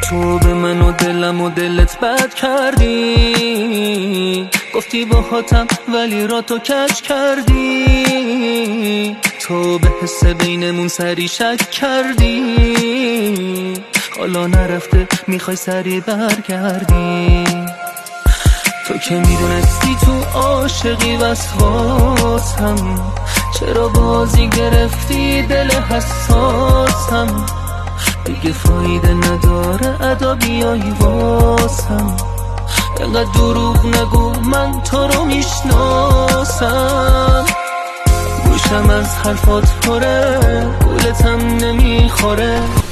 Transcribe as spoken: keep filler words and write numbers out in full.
تو به من و دلم و دلت بد کردی، گفتی با خاتم ولی را تو کج کردی. تو به حس بینمون سری شک کردی، حالا نرفته میخوای سری برگردی. تو که میدونستی تو عاشقی وسواسم، چرا بازی گرفتی دل حساسم؟ دیگه فایده نداره ادا بیایی واسم، اینقدر دروغ نگو من تو رو میشناسم. گوشم از حرفات پره، گولتم نمیخوره،